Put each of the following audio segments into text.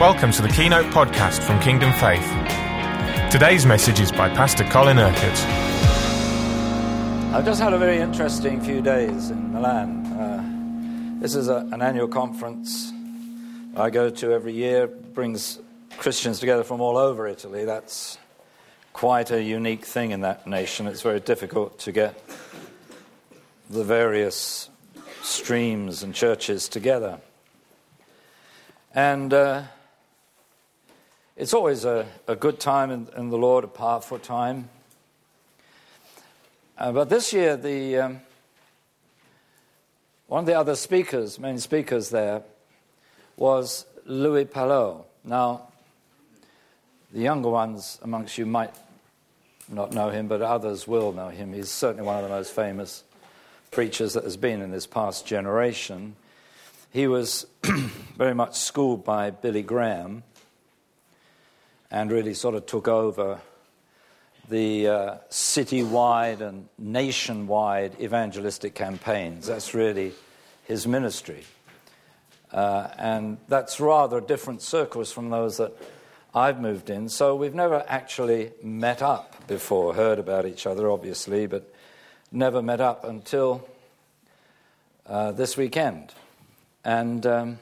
Welcome to the Keynote podcast from Kingdom Faith. Today's message is by Pastor Colin Urquhart. I've just had a very interesting few days in Milan. This is an annual conference I go to every year. It brings Christians together from all over Italy. That's quite a unique thing in that nation. It's very difficult to get the various streams and churches together. And it's always a good time in the Lord, a powerful time. But this year, one of the other main speakers there, was Louis Palloux. Now, the younger ones amongst you might not know him, but others will know him. He's certainly one of the most famous preachers that has been in this past generation. He was very much schooled by Billy Graham and really sort of took over the citywide and nationwide evangelistic campaigns. That's really his ministry. And that's rather different circles from those that I've moved in. So we've never actually met up before, heard about each other, obviously, but never met up until this weekend. And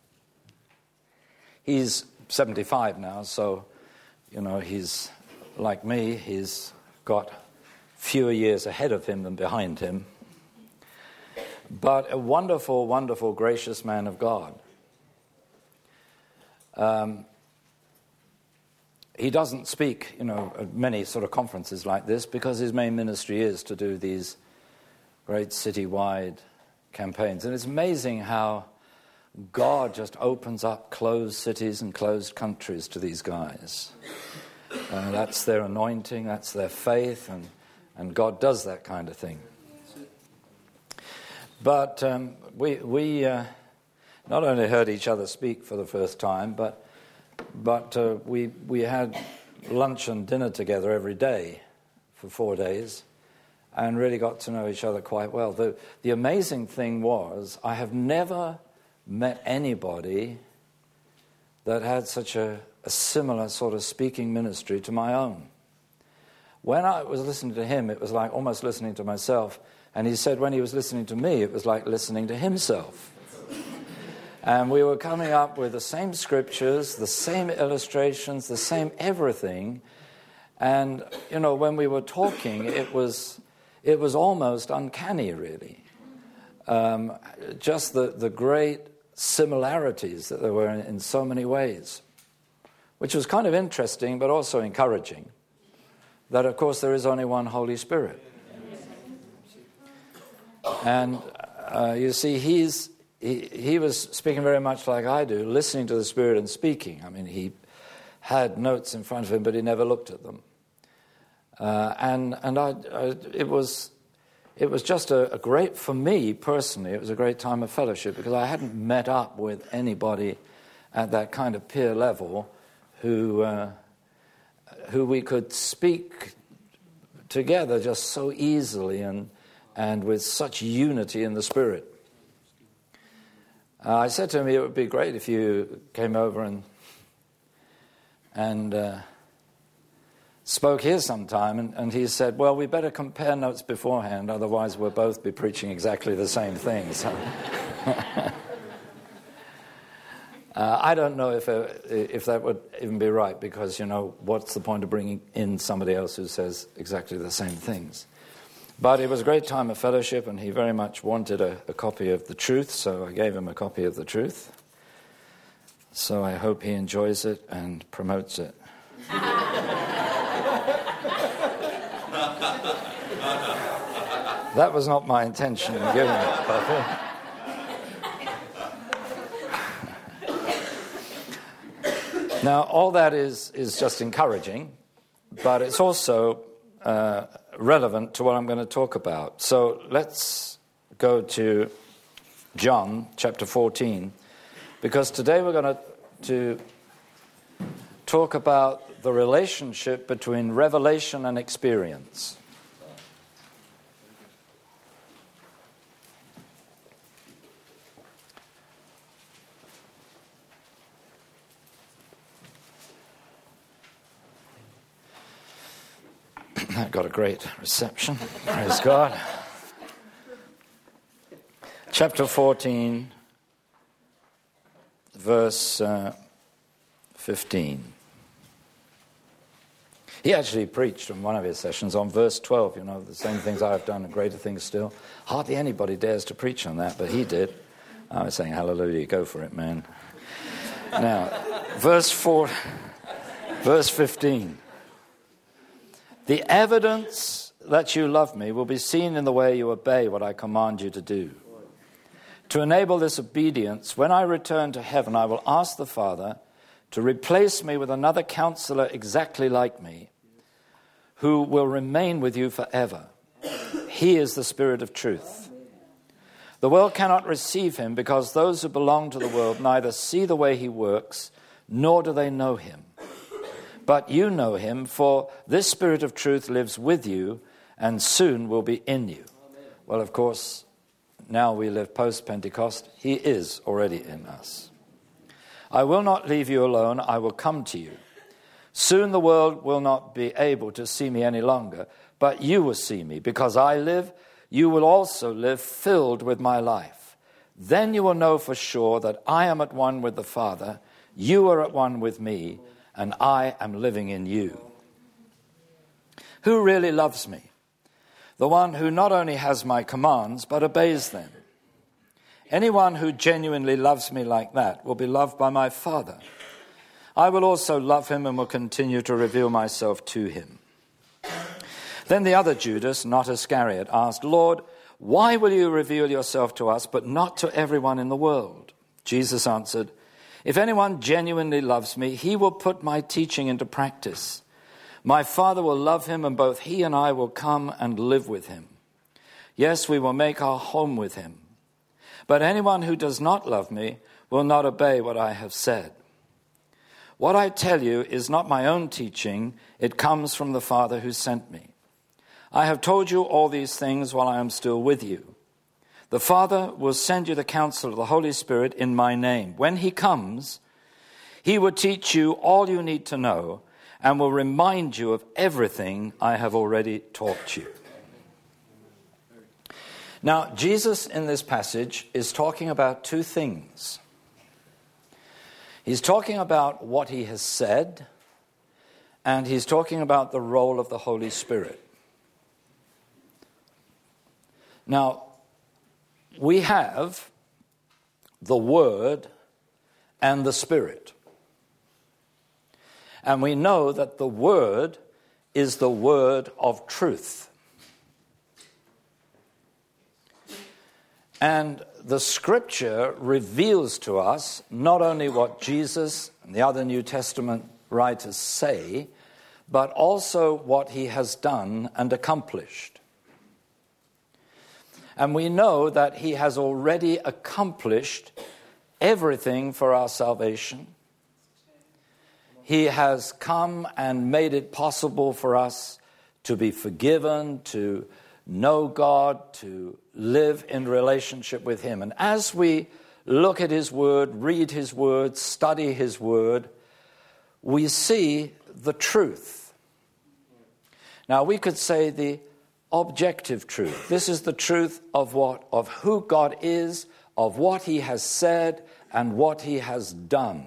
he's 75 now, so, you know, he's like me. He's got fewer years ahead of him than behind him. But a wonderful, wonderful, gracious man of God. He doesn't speak, at many sort of conferences like this because his main ministry is to do these great citywide campaigns. And it's amazing how God just opens up closed cities and closed countries to these guys. That's their anointing, that's their faith, and God does that kind of thing. But we not only heard each other speak for the first time, but we had lunch and dinner together every day for 4 days and really got to know each other quite well. The amazing thing was I have never met anybody that had such a similar sort of speaking ministry to my own. When I was listening to him, it was like almost listening to myself. And he said when he was listening to me, it was like listening to himself. And we were coming up with the same scriptures, the same illustrations, the same everything. And, when we were talking, it was almost uncanny, really. Just the great similarities that there were in so many ways, which was kind of interesting, but also encouraging. That, of course, there is only one Holy Spirit. And you see, he was speaking very much like I do, listening to the Spirit and speaking. I mean, he had notes in front of him, but he never looked at them. It was just a great, for me personally, it was a great time of fellowship because I hadn't met up with anybody at that kind of peer level who we could speak together just so easily and with such unity in the Spirit. I said to him, it would be great if you came over and spoke here sometime, and he said, well, we better compare notes beforehand, otherwise we'll both be preaching exactly the same things. I don't know if that would even be right, because, what's the point of bringing in somebody else who says exactly the same things? But it was a great time of fellowship, and he very much wanted a copy of the truth, so I gave him a copy of the truth. So I hope he enjoys it and promotes it. That was not my intention in giving it, Papa. Now, all that is just encouraging, but it's also relevant to what I'm going to talk about. So let's go to John chapter 14, because today we're going to talk about the relationship between revelation and experience. That got a great reception. Praise God. Chapter 14, verse 15. He actually preached in one of his sessions on verse 12, the same things I have done and greater things still. Hardly anybody dares to preach on that, but he did. I was saying, hallelujah, go for it, man. Now, verse 15. The evidence that you love me will be seen in the way you obey what I command you to do. To enable this obedience, when I return to heaven, I will ask the Father to replace me with another counselor exactly like me, who will remain with you forever. He is the Spirit of truth. The world cannot receive him because those who belong to the world neither see the way he works, nor do they know him. But you know him, for this Spirit of truth lives with you and soon will be in you. Well, of course, now we live post-Pentecost. He is already in us. I will not leave you alone. I will come to you. Soon the world will not be able to see me any longer, but you will see me. Because I live, you will also live filled with my life. Then you will know for sure that I am at one with the Father, you are at one with me, and I am living in you. Who really loves me? The one who not only has my commands, but obeys them. Anyone who genuinely loves me like that will be loved by my Father. I will also love him and will continue to reveal myself to him. Then the other Judas, not Iscariot, asked, Lord, why will you reveal yourself to us, but not to everyone in the world? Jesus answered, if anyone genuinely loves me, he will put my teaching into practice. My Father will love him, and both he and I will come and live with him. Yes, we will make our home with him. But anyone who does not love me will not obey what I have said. What I tell you is not my own teaching. It comes from the Father who sent me. I have told you all these things while I am still with you. The Father will send you the counsel of the Holy Spirit in my name. When he comes, he will teach you all you need to know and will remind you of everything I have already taught you. Now, Jesus in this passage is talking about two things. He's talking about what he has said, and he's talking about the role of the Holy Spirit. Now, we have the Word and the Spirit. And we know that the Word is the word of truth. And the Scripture reveals to us not only what Jesus and the other New Testament writers say, but also what he has done and accomplished. And we know that he has already accomplished everything for our salvation. He has come and made it possible for us to be forgiven, to know God, to live in relationship with him. And as we look at his word, read his word, study his word, we see the truth. Now, we could say the objective truth. This is the truth of what? Of who God is, of what he has said, and what he has done.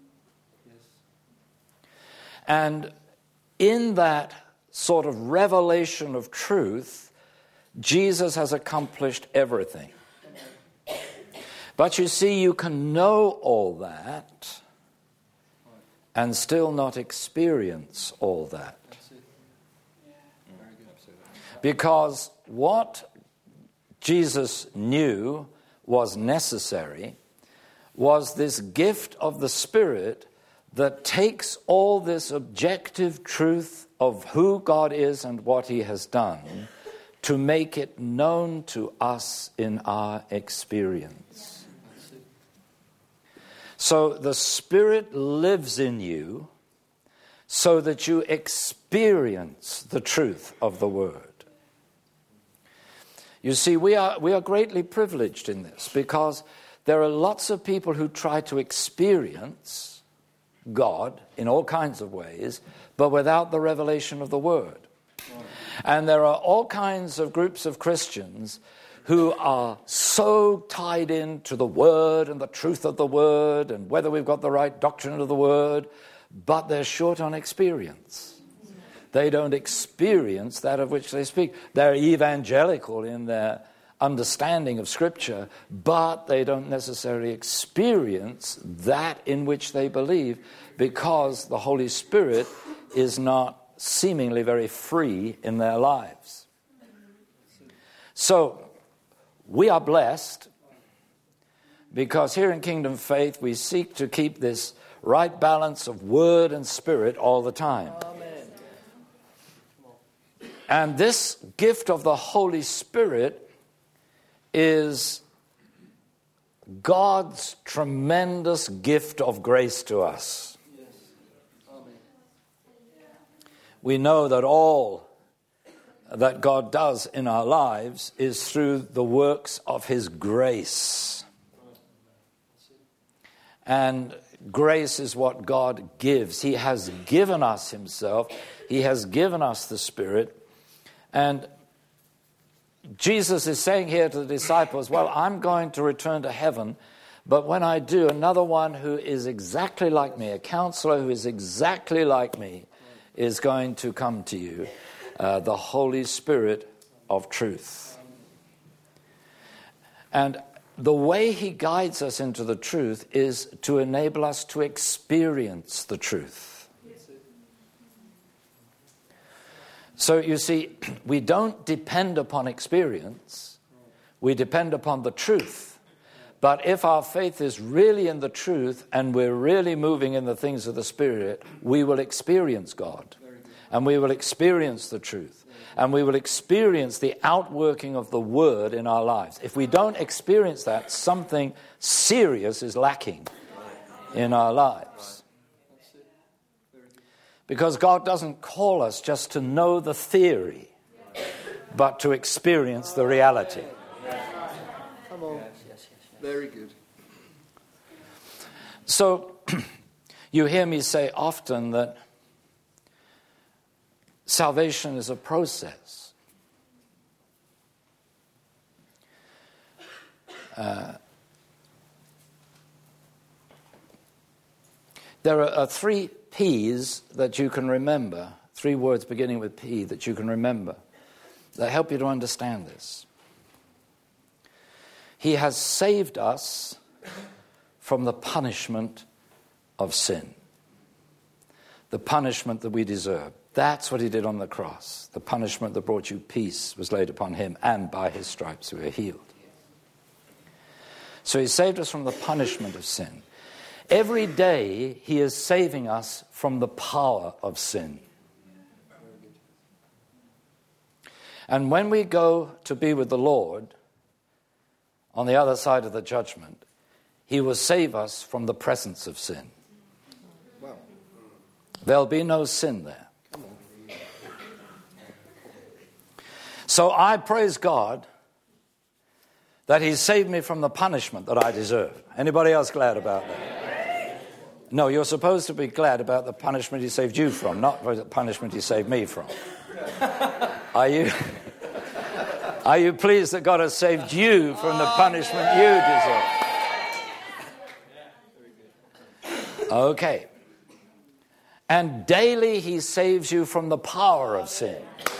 And in that sort of revelation of truth, Jesus has accomplished everything. But you see, you can know all that and still not experience all that. Because what Jesus knew was necessary was this gift of the Spirit that takes all this objective truth of who God is and what he has done to make it known to us in our experience. So the Spirit lives in you so that you experience the truth of the Word. You see, we are greatly privileged in this because there are lots of people who try to experience God in all kinds of ways, but without the revelation of the Word. And there are all kinds of groups of Christians who are so tied into the Word and the truth of the Word and whether we've got the right doctrine of the Word, but they're short on experience. They don't experience that of which they speak. They're evangelical in their understanding of Scripture, but they don't necessarily experience that in which they believe, because the Holy Spirit is not seemingly very free in their lives. So we are blessed because here in Kingdom Faith we seek to keep this right balance of Word and Spirit all the time. Amen. And this gift of the Holy Spirit is God's tremendous gift of grace to us. Yes. Amen. We know that all that God does in our lives is through the works of His grace. And grace is what God gives. He has given us Himself. He has given us the Spirit. And Jesus is saying here to the disciples, well, I'm going to return to heaven, but when I do, another one who is exactly like me, a counselor who is exactly like me, is going to come to you, the Holy Spirit of truth. And the way He guides us into the truth is to enable us to experience the truth. So you see, we don't depend upon experience, we depend upon the truth. But if our faith is really in the truth and we're really moving in the things of the Spirit, we will experience God. And we will experience the truth. And we will experience the outworking of the Word in our lives. If we don't experience that, something serious is lacking in our lives. Because God doesn't call us just to know the theory, but to experience the reality. Come on. Very good. So, you hear me say often that salvation is a process. There are 3 P's that you can remember, 3 words beginning with P that you can remember, that help you to understand this. He has saved us from the punishment of sin. The punishment that we deserve. That's what He did on the cross. The punishment that brought you peace was laid upon Him, and by His stripes we are healed. So He saved us from the punishment of sin. Every day He is saving us from the power of sin. And when we go to be with the Lord, on the other side of the judgment, He will save us from the presence of sin. Wow. There'll be no sin there. So I praise God that He saved me from the punishment that I deserve. Anybody else glad about that? No, you're supposed to be glad about the punishment He saved you from, not the punishment He saved me from. Are you pleased that God has saved you from the punishment you deserve? Okay. And daily He saves you from the power of sin.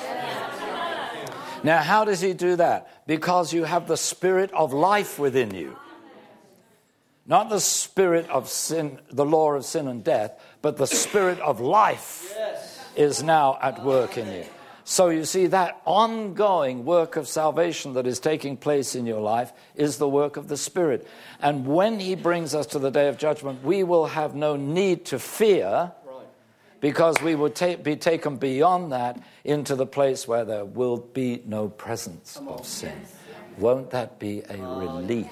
Now, how does He do that? Because you have the Spirit of life within you. Not the spirit of sin, the law of sin and death, but the Spirit of life is now at work in you. So you see, that ongoing work of salvation that is taking place in your life is the work of the Spirit. And when He brings us to the day of judgment, we will have no need to fear, because we will be taken beyond that into the place where there will be no presence of sin. Won't that be a relief?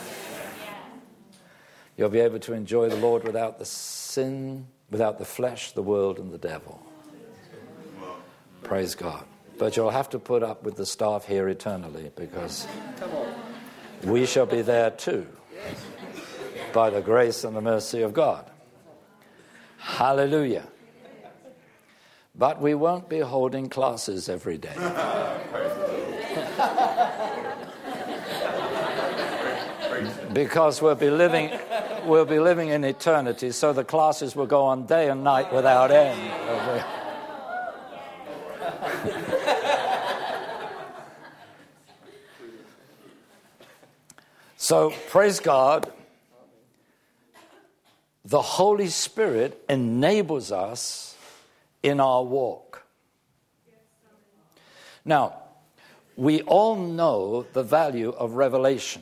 You'll be able to enjoy the Lord without the sin, without the flesh, the world, and the devil. Praise God. But you'll have to put up with the staff here eternally, because we shall be there too, by the grace and the mercy of God. Hallelujah. but we won't be holding classes every day. Because we'll be living in eternity, so the classes will go on day and night without end. So, praise God, the Holy Spirit enables us in our walk. Now, we all know the value of revelation.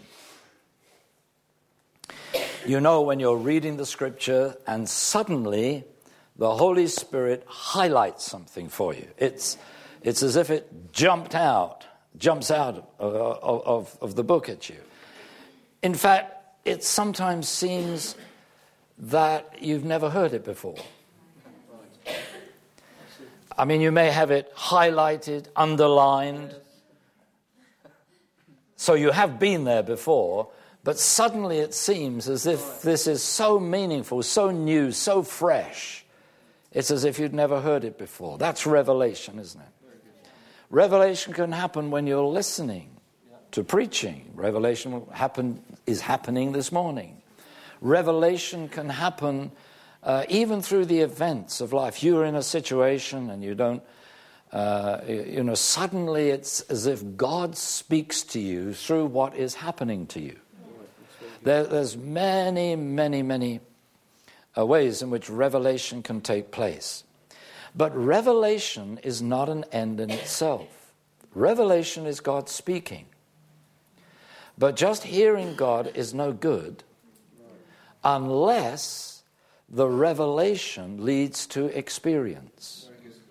You know when you're reading the scripture and suddenly the Holy Spirit highlights something for you. It's as if it jumps out of the book at you. In fact, it sometimes seems that you've never heard it before. I mean, you may have it highlighted, underlined. So you have been there before, but suddenly it seems as if this is so meaningful, so new, so fresh. It's as if you'd never heard it before. That's revelation, isn't it? Revelation can happen when you're listening to preaching. Revelation is happening this morning. Revelation can happen even through the events of life. You're in a situation and you don't, suddenly it's as if God speaks to you through what is happening to you. There's many, many, many ways in which revelation can take place. But revelation is not an end in itself. Revelation is God speaking. But just hearing God is no good unless the revelation leads to experience.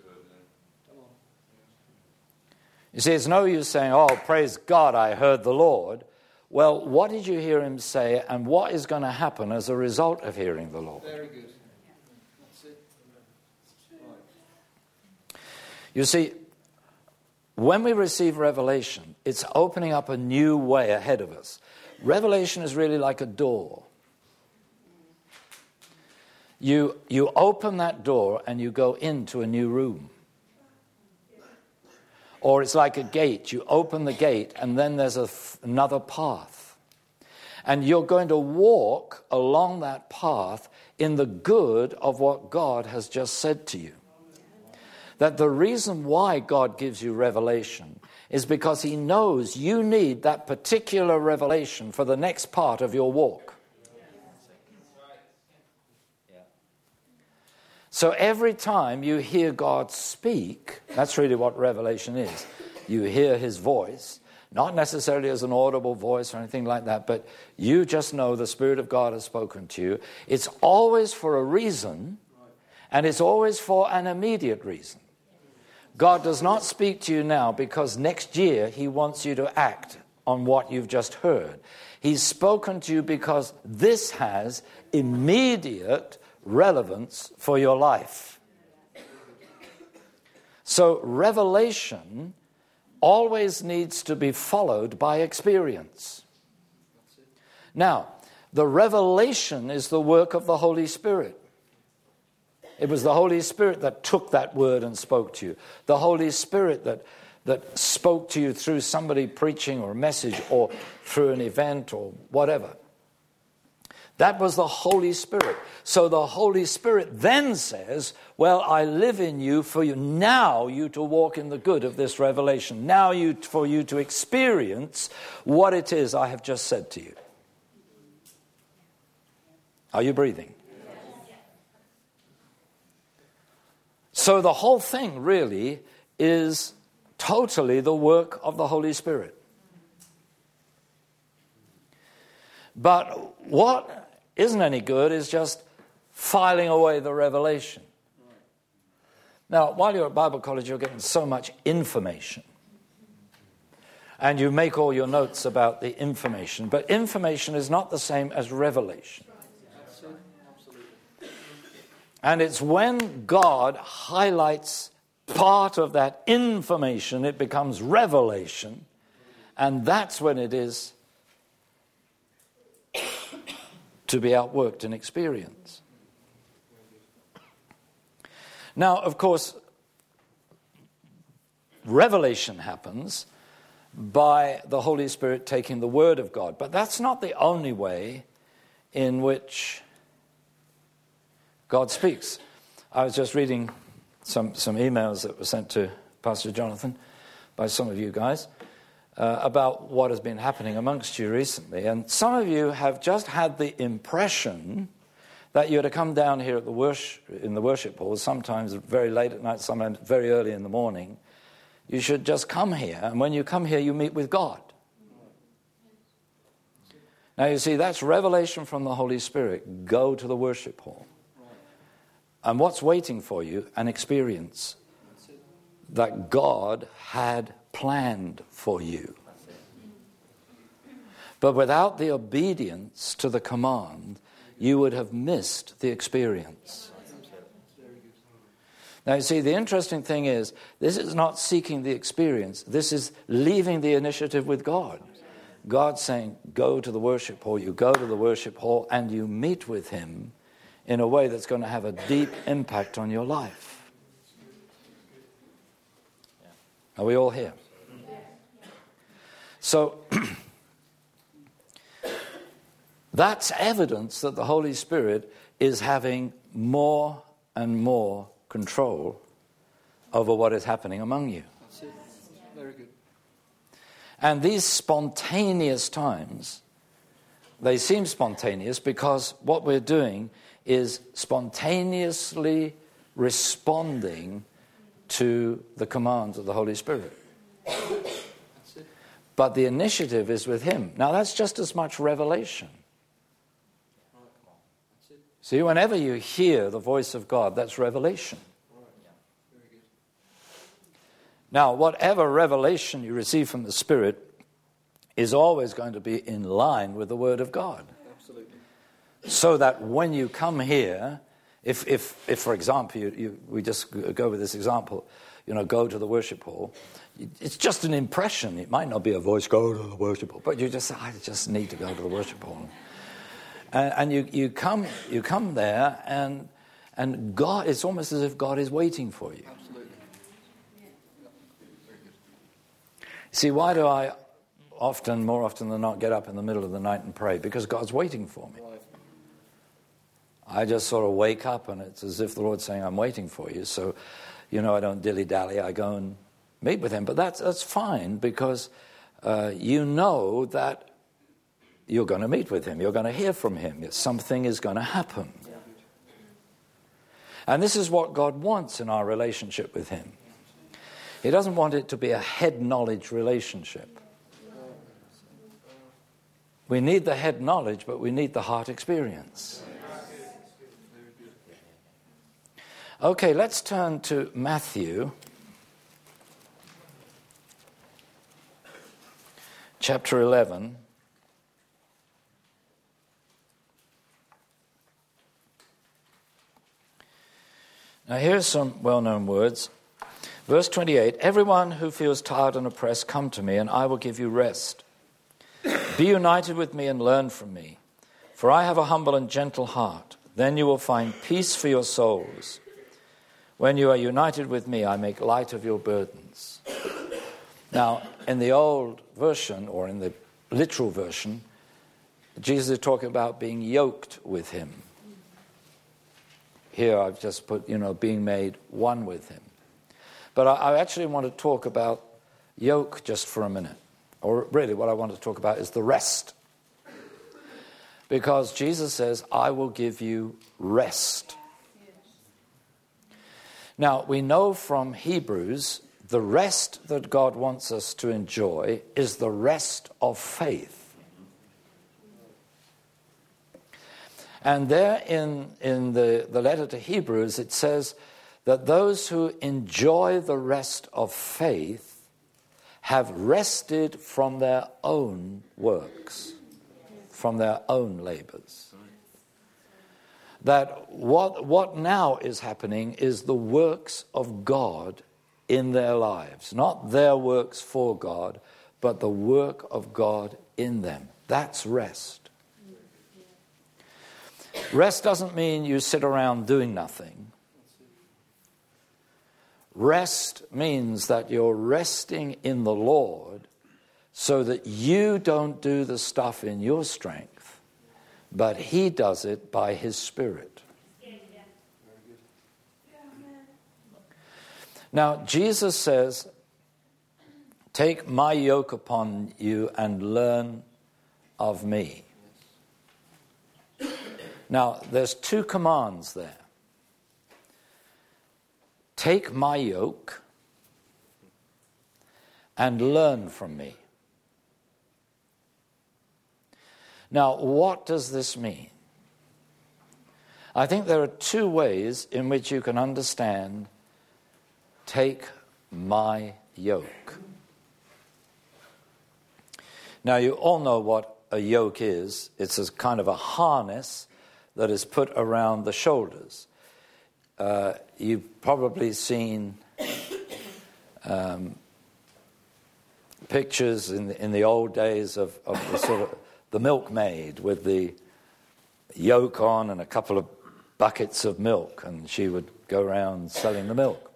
You see, it's no use saying, oh, praise God, I heard the Lord. Well, what did you hear him say, and what is going to happen as a result of hearing the Lord? Very good. That's it. Right. You see, when we receive revelation, it's opening up a new way ahead of us. Revelation is really like a door. You open that door and you go into a new room. Or it's like a gate. You open the gate and then there's another path. And you're going to walk along that path in the good of what God has just said to you. That the reason why God gives you revelation is because he knows you need that particular revelation for the next part of your walk. So every time you hear God speak, that's really what revelation is. You hear his voice, not necessarily as an audible voice or anything like that, but you just know the Spirit of God has spoken to you. It's always for a reason, and it's always for an immediate reason. God does not speak to you now because next year he wants you to act on what you've just heard. He's spoken to you because this has immediate relevance for your life. So revelation always needs to be followed by experience. Now, the revelation is the work of the Holy Spirit. It was the Holy Spirit that took that word and spoke to you. The Holy Spirit that spoke to you through somebody preaching or a message or through an event or whatever. That was the Holy Spirit. So the Holy Spirit then says, well, I live in you for you now you to walk in the good of this revelation. Now for you to experience what it is I have just said to you. Are you breathing? So the whole thing really is totally the work of the Holy Spirit. But what isn't any good is just filing away the revelation. Now, while you're at Bible college, you're getting so much information. And you make all your notes about the information. But information is not the same as revelation. And it's when God highlights part of that information, it becomes revelation. And that's when it is to be outworked in experience. Now, of course, revelation happens by the Holy Spirit taking the Word of God. But that's not the only way in which God speaks. I was just reading some emails that were sent to Pastor Jonathan by some of you guys about what has been happening amongst you recently. And some of you have just had the impression that you're to come down here at in the worship hall, sometimes very late at night, sometimes very early in the morning. You should just come here, and when you come here, you meet with God. Now, you see, that's revelation from the Holy Spirit. Go to the worship hall. And what's waiting for you? An experience that God had planned for you. But without the obedience to the command, you would have missed the experience. Now, you see, the interesting thing is, this is not seeking the experience. This is leaving the initiative with God. God's saying, go to the worship hall. You go to the worship hall and you meet with him in a way that's going to have a deep impact on your life. Are we all here? So, that's evidence that the Holy Spirit is having more and more control over what is happening among you. That's it. Very good. And these spontaneous times, they seem spontaneous because what we're doing is spontaneously responding to the commands of the Holy Spirit. That's it. But the initiative is with him. Now that's just as much revelation. That's it. See, whenever you hear the voice of God, that's revelation. Very good. Now, whatever revelation you receive from the Spirit is always going to be in line with the Word of God. Absolutely. So that when you come here, if for example, we just go with this example, go to the worship hall, it's just an impression. It might not be a voice, go to the worship hall, but you just say, I just need to go to the worship hall. And you come there, and God, it's almost as if God is waiting for you. Absolutely. Very good. See, why do I more often than not, get up in the middle of the night and pray? Because God's waiting for me. Right. I just sort of wake up, and it's as if the Lord's saying, I'm waiting for you. So, I don't dilly-dally. I go and meet with him. But that's fine, because you know that you're going to meet with him. You're going to hear from him. Something is going to happen. Yeah. And this is what God wants in our relationship with him. He doesn't want it to be a head knowledge relationship. We need the head knowledge, but we need the heart experience. Okay, let's turn to Matthew chapter 11. Now here's some well-known words. Verse 28, everyone who feels tired and oppressed, come to me, and I will give you rest. Be united with me and learn from me, for I have a humble and gentle heart. Then you will find peace for your souls. When you are united with me, I make light of your burdens. Now, in the old version, or in the literal version, Jesus is talking about being yoked with him. Here I've just put, being made one with him. But I actually want to talk about yoke just for a minute. Or really what I want to talk about is the rest. Because Jesus says, I will give you rest. Now, we know from Hebrews, the rest that God wants us to enjoy is the rest of faith. And there in the letter to Hebrews, it says that those who enjoy the rest of faith have rested from their own works, from their own labors. That what now is happening is the works of God in their lives. Not their works for God, but the work of God in them. That's rest. Rest doesn't mean you sit around doing nothing. Rest means that you're resting in the Lord so that you don't do the stuff in your strength, but he does it by his Spirit. Now, Jesus says, take my yoke upon you and learn of me. Now, there's two commands there. Take my yoke and learn from me. Now, what does this mean? I think there are two ways in which you can understand take my yoke. Now, you all know what a yoke is. It's a kind of a harness that is put around the shoulders. You've probably seen pictures in the old days of the sort of the milkmaid with the yoke on and a couple of buckets of milk, and she would go around selling the milk.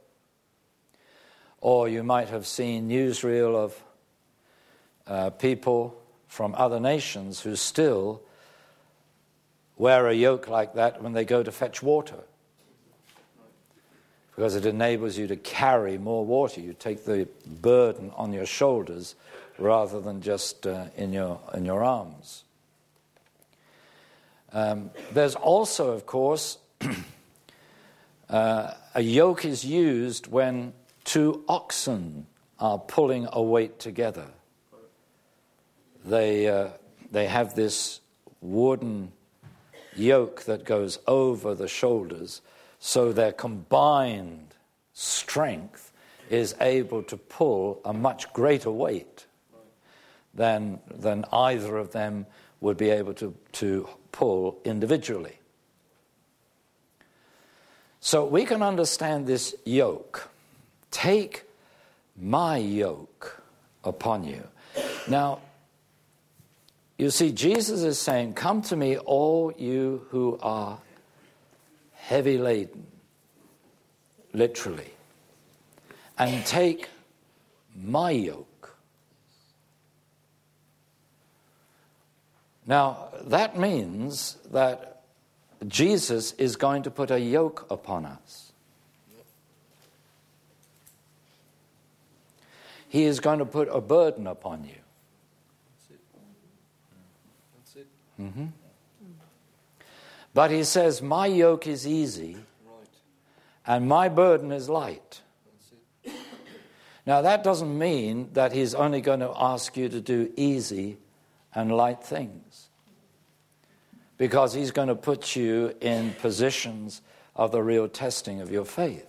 Or you might have seen newsreel of people from other nations who still wear a yoke like that when they go to fetch water, because it enables you to carry more water. You take the burden on your shoulders rather than just in your arms. There's also, of course, a yoke is used when two oxen are pulling a weight together. They have this wooden yoke that goes over the shoulders, so their combined strength is able to pull a much greater weight than either of them would be able to pull individually. So we can understand this yoke. Take my yoke upon you. Now, you see, Jesus is saying, come to me, all you who are heavy laden, literally, and take my yoke. Now, that means that Jesus is going to put a yoke upon us. He is going to put a burden upon you. That's it. Mm-hmm. But he says, my yoke is easy, and my burden is light. Now, that doesn't mean that he's only going to ask you to do easy and light things, because he's going to put you in positions of the real testing of your faith.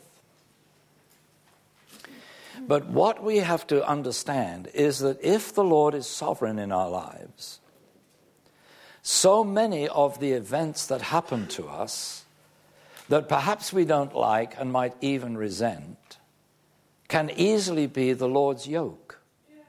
But what we have to understand is that if the Lord is sovereign in our lives, so many of the events that happen to us that perhaps we don't like and might even resent can easily be the Lord's yoke.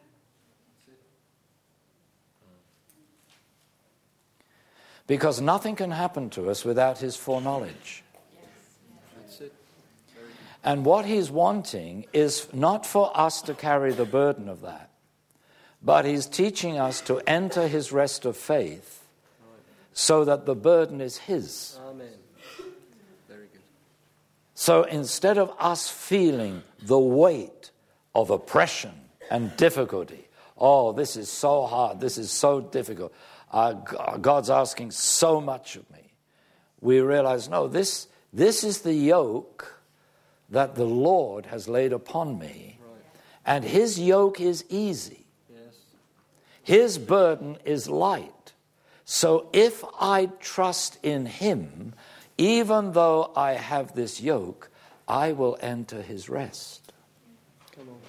Because nothing can happen to us without his foreknowledge. That's it. And what he's wanting is not for us to carry the burden of that, but he's teaching us to enter his rest of faith so that the burden is his. Amen. Very good. So instead of us feeling the weight of oppression and difficulty, oh, this is so hard, this is so difficult, God's asking so much of me, we realize, no, this is the yoke that the Lord has laid upon me, and his yoke is easy. Yes. His burden is light. So if I trust in him, even though I have this yoke, I will enter his rest. Come on.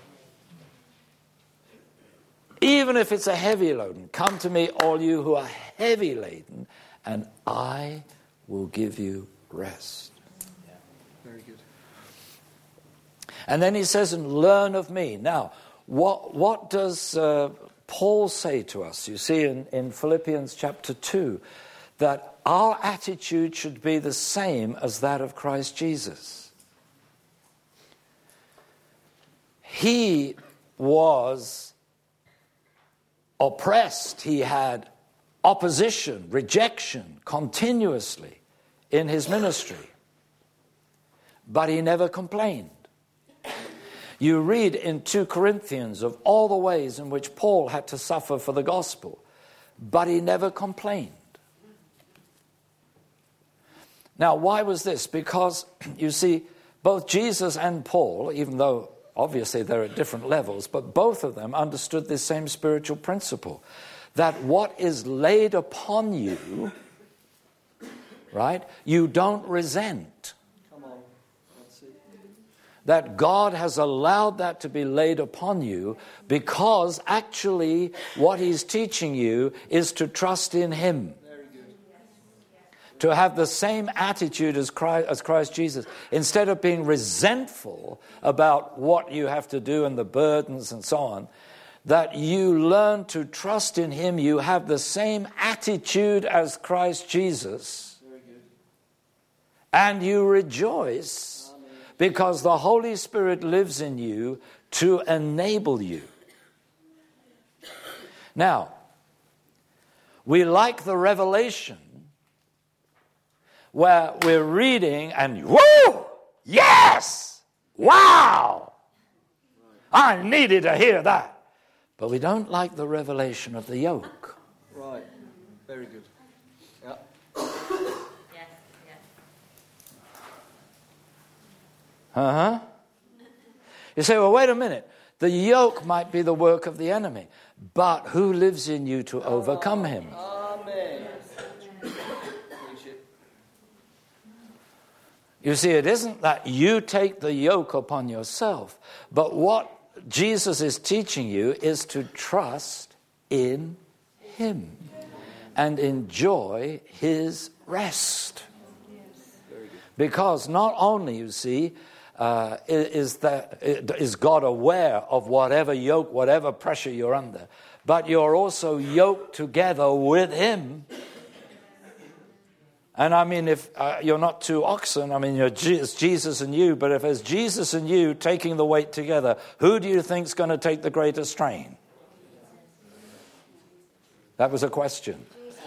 Even if it's a heavy load, come to me, all you who are heavy laden, and I will give you rest. Yeah. Very good. And then he says, and learn of me. Now, what does Paul say to us? You see in Philippians chapter 2, that our attitude should be the same as that of Christ Jesus. he was oppressed. He had opposition, rejection continuously in his ministry. But he never complained. You read in 2 Corinthians of all the ways in which Paul had to suffer for the gospel, but he never complained. Now, why was this? Because, you see, both Jesus and Paul, even though obviously they're at different levels, but both of them understood this same spiritual principle, that what is laid upon you, right, you don't resent. That God has allowed that to be laid upon you because actually what he's teaching you is to trust in him. To have the same attitude as Christ Jesus. Instead of being resentful about what you have to do and the burdens and so on, that you learn to trust in him. You have the same attitude as Christ Jesus. And you rejoice because the Holy Spirit lives in you to enable you. Now, we like the revelation where we're reading and, whoa, yes, wow, I needed to hear that. But we don't like the revelation of the yoke. Right, very good. Yeah. Uh-huh. You say, well, wait a minute. The yoke might be the work of the enemy, but who lives in you to overcome him? Amen. You see, it isn't that you take the yoke upon yourself, but what Jesus is teaching you is to trust in him and enjoy his rest. Because not only, you see, is God aware of whatever yoke, whatever pressure you're under, but you're also yoked together with him. And I mean, if you're not two oxen, I mean, it's Jesus and you, but if it's Jesus and you taking the weight together, who do you think is going to take the greater strain? That was a question.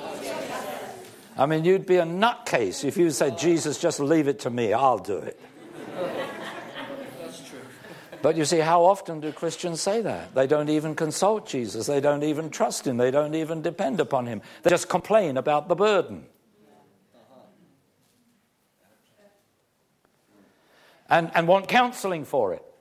I mean, you'd be a nutcase if you said, Jesus, just leave it to me, I'll do it. That's true. But you see, how often do Christians say that? They don't even consult Jesus. They don't even trust him. They don't even depend upon him. They just complain about the burden. And want counseling for it.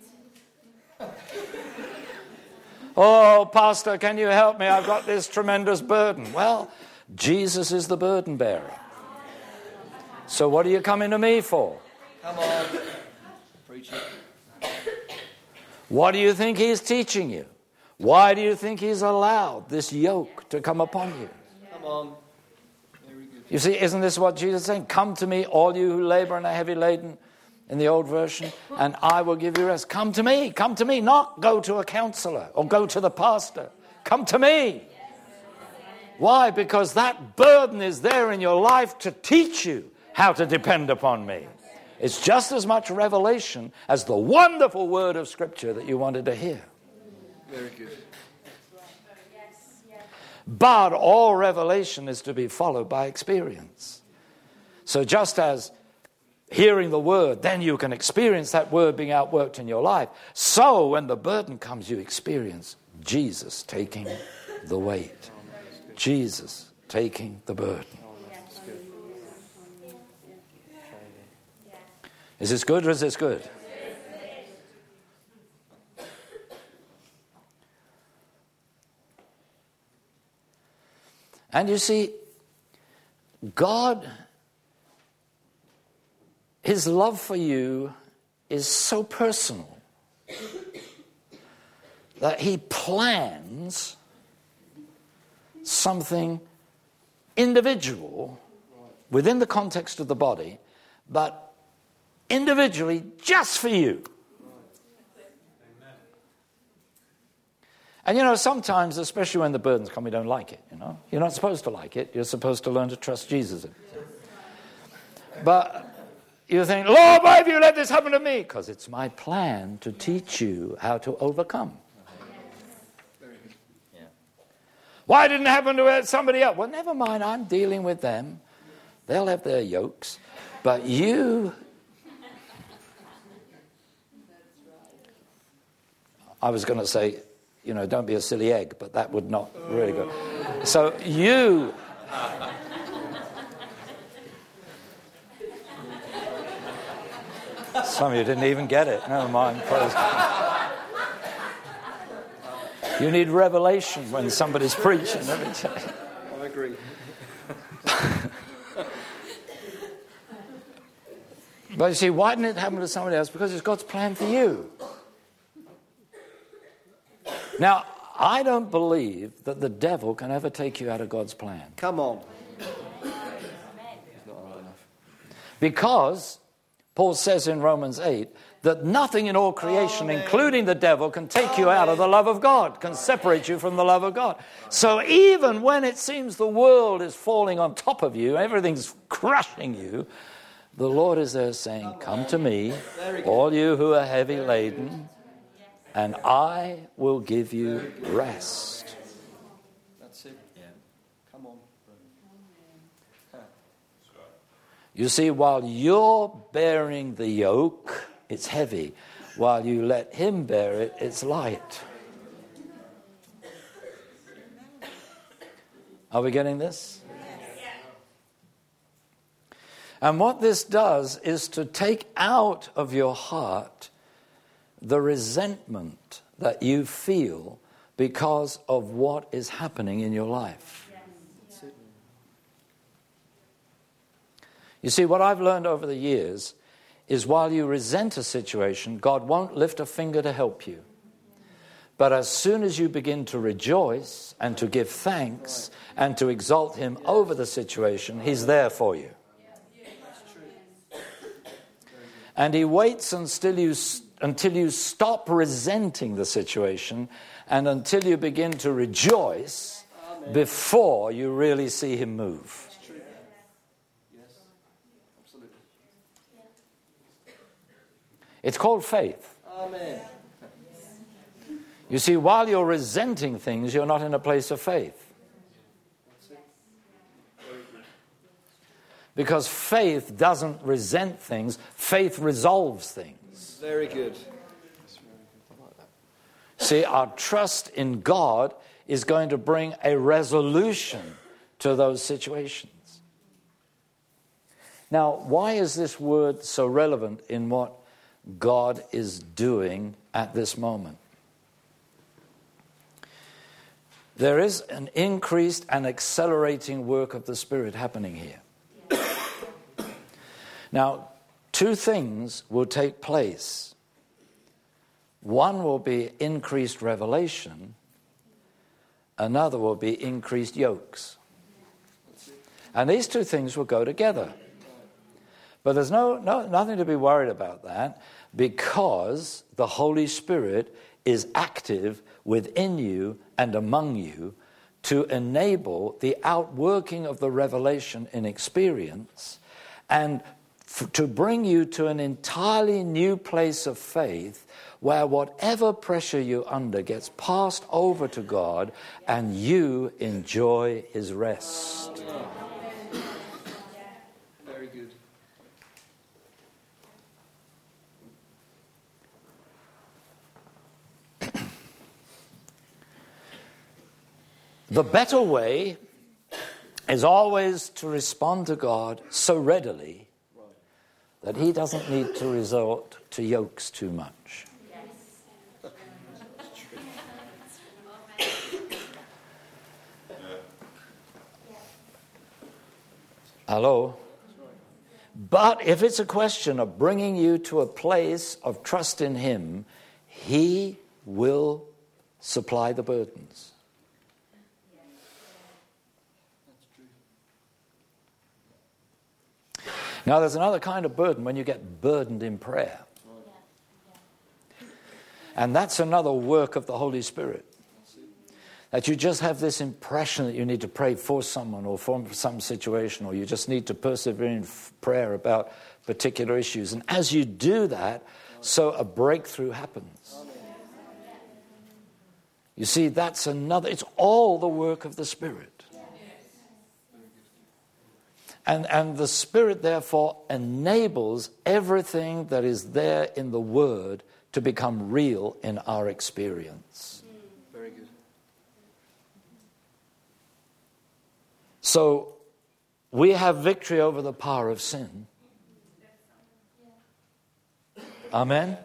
Oh, Pastor, can you help me? I've got this tremendous burden. Well, Jesus is the burden bearer. So what are you coming to me for? Come on. Preach it. What do you think he's teaching you? Why do you think he's allowed this yoke to come upon you? Come on. Very good. You see, isn't this what Jesus is saying? Come to me, all you who labor and are heavy laden, in the old version, and I will give you rest. Come to me, not go to a counselor or go to the pastor. Come to me. Why? Because that burden is there in your life to teach you how to depend upon me. It's just as much revelation as the wonderful word of Scripture that you wanted to hear. Very good. But all revelation is to be followed by experience. So just as hearing the word, then you can experience that word being outworked in your life. So when the burden comes, you experience Jesus taking the weight. Jesus taking the burden. Is this good or is this good? And you see, God, his love for you is so personal that he plans something individual within the context of the body, but individually just for you. And you know, sometimes, especially when the burdens come, we don't like it, you know. You're not supposed to like it. You're supposed to learn to trust Jesus. But you think, Lord, why have you let this happen to me? Because it's my plan to teach you how to overcome. Why didn't it happen to somebody else? Well, never mind, I'm dealing with them. They'll have their yokes. But you... I was going to say, don't be a silly egg, but that would not really go. So you... Some of you didn't even get it. Never mind. You need revelation when somebody's preaching. Let me tell you. I agree. But you see, why didn't it happen to somebody else? Because it's God's plan for you. Now, I don't believe that the devil can ever take you out of God's plan. Come on. Because Paul says in Romans 8 that nothing in all creation, including the devil, can take you out of the love of God, can separate you from the love of God. So even when it seems the world is falling on top of you, everything's crushing you, the Lord is there saying, come to me, all you who are heavy laden, and I will give you rest. That's it. Yeah. Come on. You see, while you're bearing the yoke, it's heavy. While you let him bear it, it's light. Are we getting this? And what this does is to take out of your heart the resentment that you feel because of what is happening in your life. You see, what I've learned over the years is while you resent a situation, God won't lift a finger to help you. But as soon as you begin to rejoice and to give thanks and to exalt him over the situation, he's there for you. And he waits until you stop resenting the situation and until you begin to rejoice before you really see him move. It's called faith. Amen. You see, while you're resenting things, you're not in a place of faith. Because faith doesn't resent things, faith resolves things. Very good. See, our trust in God is going to bring a resolution to those situations. Now, why is this word so relevant in what God is doing at this moment? There is an increased and accelerating work of the Spirit happening here. Now, two things will take place. One will be increased revelation. Another will be increased yokes. And these two things will go together. But there's nothing to be worried about that, because the Holy Spirit is active within you and among you to enable the outworking of the revelation in experience and to bring you to an entirely new place of faith where whatever pressure you're under gets passed over to God and you enjoy his rest. Very good. The better way is always to respond to God so readily that he doesn't need to resort to yokes too much. Hello? But if it's a question of bringing you to a place of trust in him, he will supply the burdens. Now, there's another kind of burden when you get burdened in prayer. And that's another work of the Holy Spirit. that you just have this impression that you need to pray for someone or for some situation, or you just need to persevere in prayer about particular issues. And as you do that, so a breakthrough happens. You see, that's another, it's all the work of the Spirit. And the Spirit, therefore, enables everything that is there in the Word to become real in our experience. Very good. So, we have victory over the power of sin. Amen?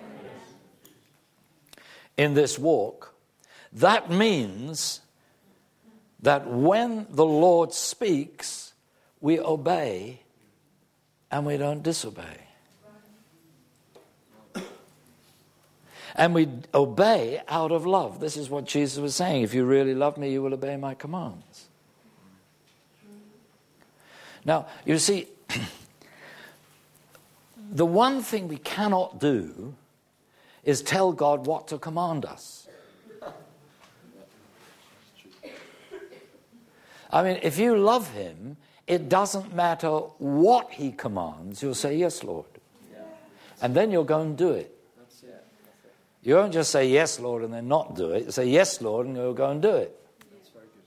In this walk. That means that when the Lord speaks, we obey and we don't disobey. And we obey out of love. This is what Jesus was saying. If you really love me, you will obey my commands. Now, you see, the one thing we cannot do is tell God what to command us. I mean, if you love him, it doesn't matter what he commands. You'll say, yes, Lord. And then you'll go and do it. You won't just say, yes, Lord, and then not do it. You say, yes, Lord, and you'll go and do it. That's very good.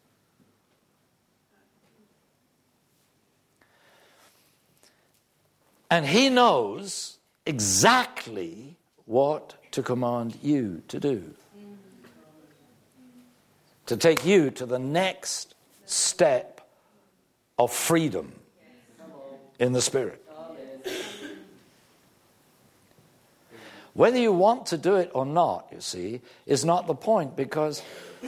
And he knows exactly what to command you to do. To take you to the next step of freedom in the Spirit. Whether you want to do it or not, you see, is not the point, because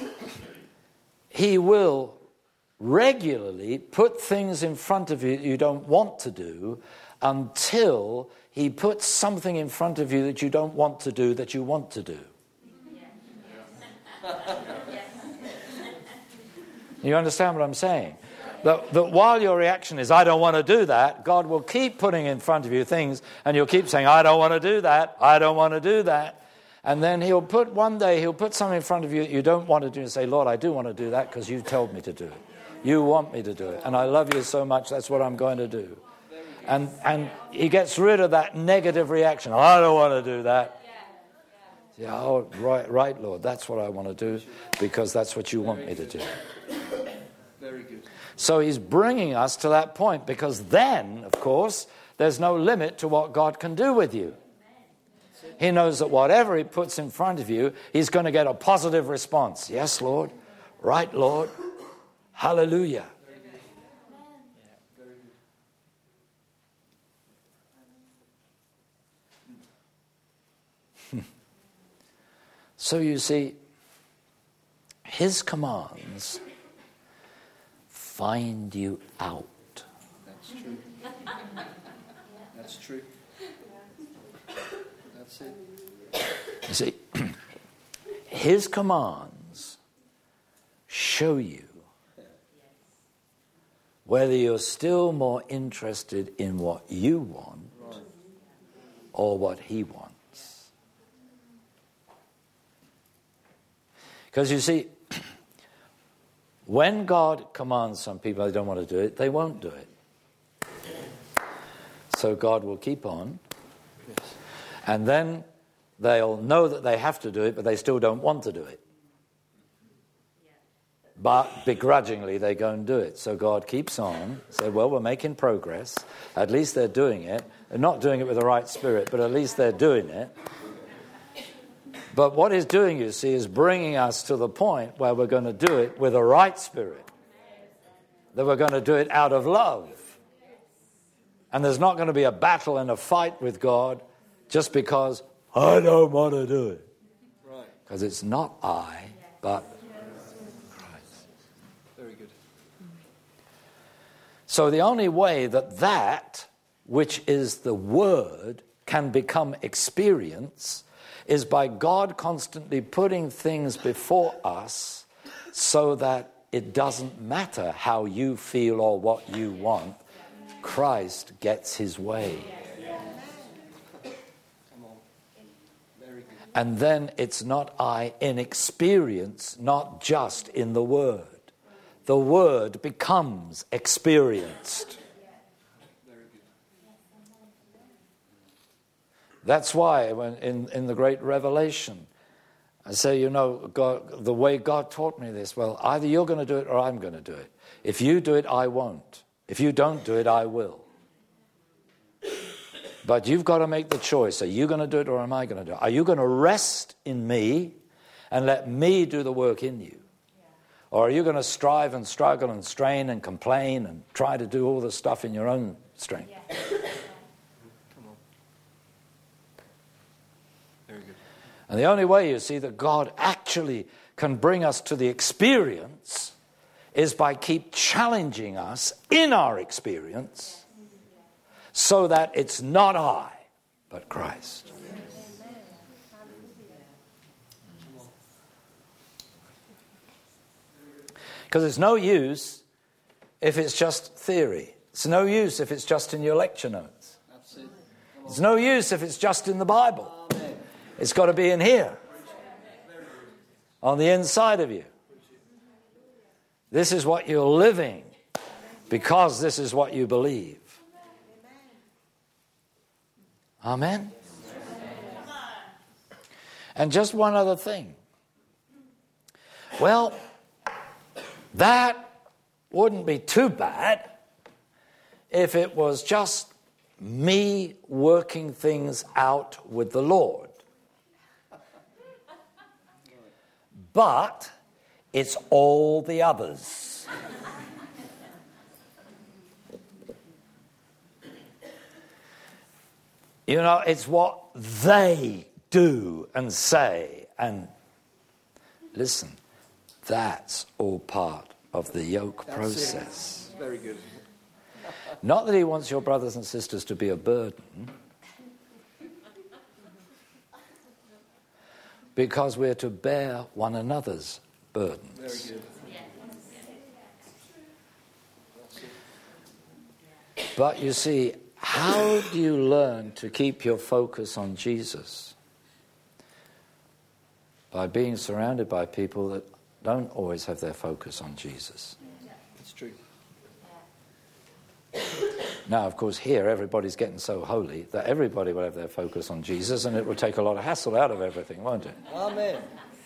he will regularly put things in front of you that you don't want to do until he puts something in front of you that you don't want to do that you want to do. You understand what I'm saying? That while your reaction is, I don't want to do that, God will keep putting in front of you things, and you'll keep saying, I don't want to do that, I don't want to do that. And then one day he'll put something in front of you that you don't want to do and say, Lord, I do want to do that because you told me to do it. You want me to do it. And I love you so much, that's what I'm going to do. And he gets rid of that negative reaction. I don't want to do that. Yeah, oh, right, Lord, that's what I want to do because that's what you want me to do. Very good. So he's bringing us to that point, because then, of course, there's no limit to what God can do with you. He knows that whatever he puts in front of you, he's going to get a positive response. Yes, Lord. Right, Lord. Hallelujah. So you see, his commands find you out. That's true. That's true. That's it. You see, his commands show you whether you're still more interested in what you want or what he wants. Because you see, when God commands some people they don't want to do it, they won't do it. So God will keep on. And then they'll know that they have to do it, but they still don't want to do it. But begrudgingly they go and do it. So God keeps on. Say, well, we're making progress. At least they're doing it. They're not doing it with the right spirit, but at least they're doing it. But what he's doing, you see, is bringing us to the point where we're going to do it with the right spirit. That we're going to do it out of love. And there's not going to be a battle and a fight with God just because I don't want to do it. Right. Because it's not I, but Christ. Very good. So the only way that which is the Word can become experience is by God constantly putting things before us so that it doesn't matter how you feel or what you want. Christ gets his way. Come on. Very good. And then it's not I in experience, not just in the Word. The Word becomes experienced. That's why when in the Great Revelation, I say, God, the way God taught me this, well, either you're going to do it or I'm going to do it. If you do it, I won't. If you don't do it, I will. But you've got to make the choice. Are you going to do it or am I going to do it? Are you going to rest in me and let me do the work in you? Or are you going to strive and struggle and strain and complain and try to do all the stuff in your own strength? Come on. Very good. And the only way you see that God actually can bring us to the experience is by keep challenging us in our experience so that it's not I, but Christ. Because it's no use if it's just theory. It's no use if it's just in your lecture notes. It's no use if it's just in the Bible. It's got to be in here, on the inside of you. This is what you're living because this is what you believe. Amen? And just one other thing. Well, that wouldn't be too bad if it was just me working things out with the Lord. But it's all the others. It's what they do and say. And listen, that's all part of the yoke process. Very good. Not that he wants your brothers and sisters to be a burden, because we're to bear one another's burdens. Very good. But you see, how do you learn to keep your focus on Jesus? By being surrounded by people that don't always have their focus on Jesus. That's true. Now, of course, here everybody's getting so holy that everybody will have their focus on Jesus, and it will take a lot of hassle out of everything, won't it? Amen.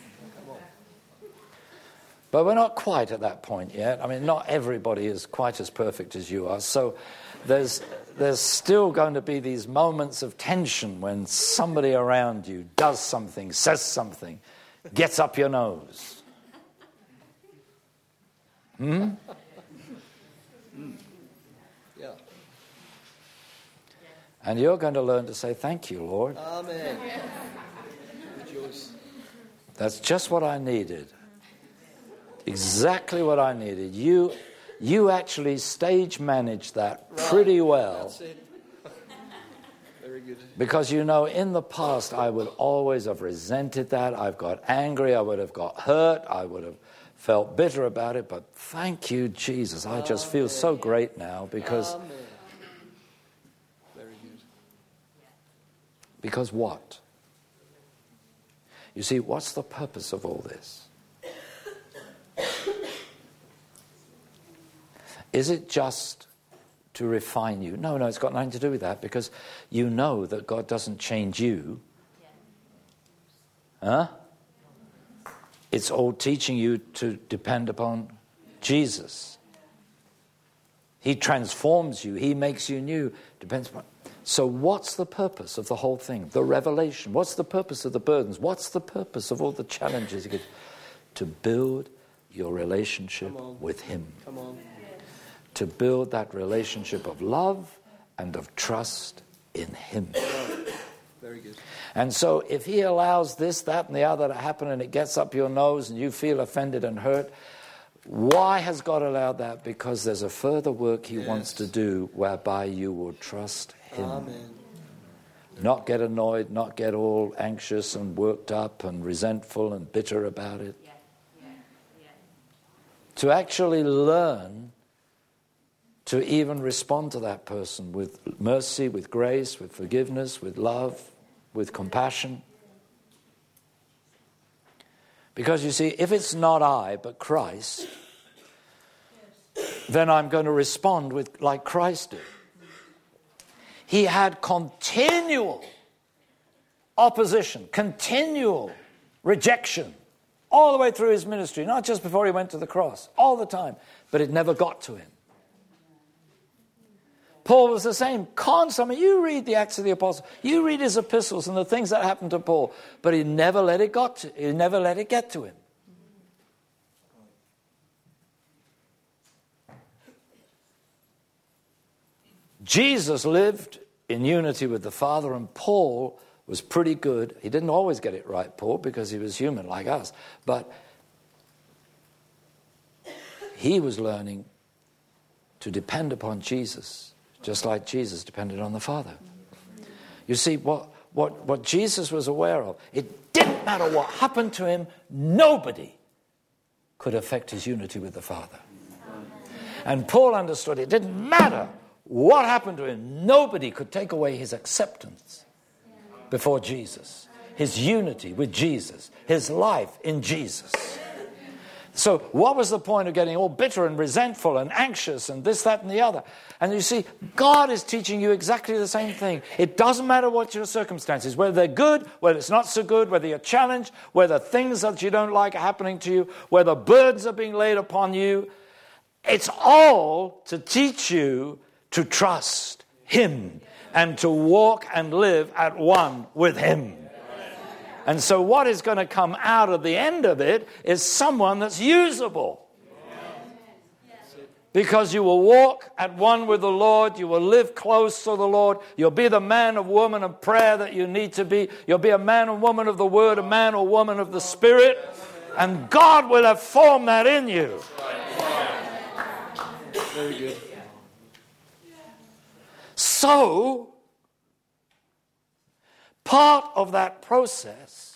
But we're not quite at that point yet. I mean, not everybody is quite as perfect as you are. So there's still going to be these moments of tension when somebody around you does something, says something, gets up your nose. Yeah. And you're going to learn to say, thank you, Lord. Amen. Rejoice. That's just what I needed. Exactly what I needed. You actually stage managed that pretty well. That's it. Very good. Because in the past I would always have resented that. I've got angry. I would have got hurt. I would have felt bitter about it. But thank you, Jesus. I just feel so great now because... Amen. Very good. Because what? You see, what's the purpose of all this? Is it just to refine you? No, it's got nothing to do with that, because you know that God doesn't change you. Huh? It's all teaching you to depend upon Jesus. He transforms you. He makes you new. Depends upon. So what's the purpose of the whole thing? The revelation. What's the purpose of the burdens? What's the purpose of all the challenges you get? To build your relationship with Him. Come on. To build that relationship of love and of trust in Him. Very good. And so if He allows this, that, and the other to happen, and it gets up your nose and you feel offended and hurt, why has God allowed that? Because there's a further work He wants to do whereby you will trust Him. Amen. Not get annoyed, not get all anxious and worked up and resentful and bitter about it. To actually learn to even respond to that person with mercy, with grace, with forgiveness, with love, with compassion. Because you see, if it's not I, but Christ, then I'm going to respond like Christ did. He had continual opposition, continual rejection, all the way through his ministry, not just before he went to the cross, all the time, but it never got to him. Paul was the same, constantly. You read the Acts of the Apostles, you read his epistles and the things that happened to Paul, but he never let it get to him. Jesus lived in unity with the Father, and Paul was pretty good. He didn't always get it right, Paul, because he was human like us, but he was learning to depend upon Jesus, just like Jesus depended on the Father. You see, what Jesus was aware of, it didn't matter what happened to him, nobody could affect his unity with the Father. And Paul understood it didn't matter what happened to him, nobody could take away his acceptance before Jesus, his unity with Jesus, his life in Jesus. So what was the point of getting all bitter and resentful and anxious and this, that, and the other? And you see, God is teaching you exactly the same thing. It doesn't matter what your circumstances, whether they're good, whether it's not so good, whether you're challenged, whether things that you don't like are happening to you, whether burdens are being laid upon you. It's all to teach you to trust him and to walk and live at one with him. And so what is going to come out of the end of it is someone that's usable. Because you will walk at one with the Lord, you will live close to the Lord, you'll be the man or woman of prayer that you need to be, you'll be a man or woman of the Word, a man or woman of the Spirit, and God will have formed that in you. Very good. So, part of that process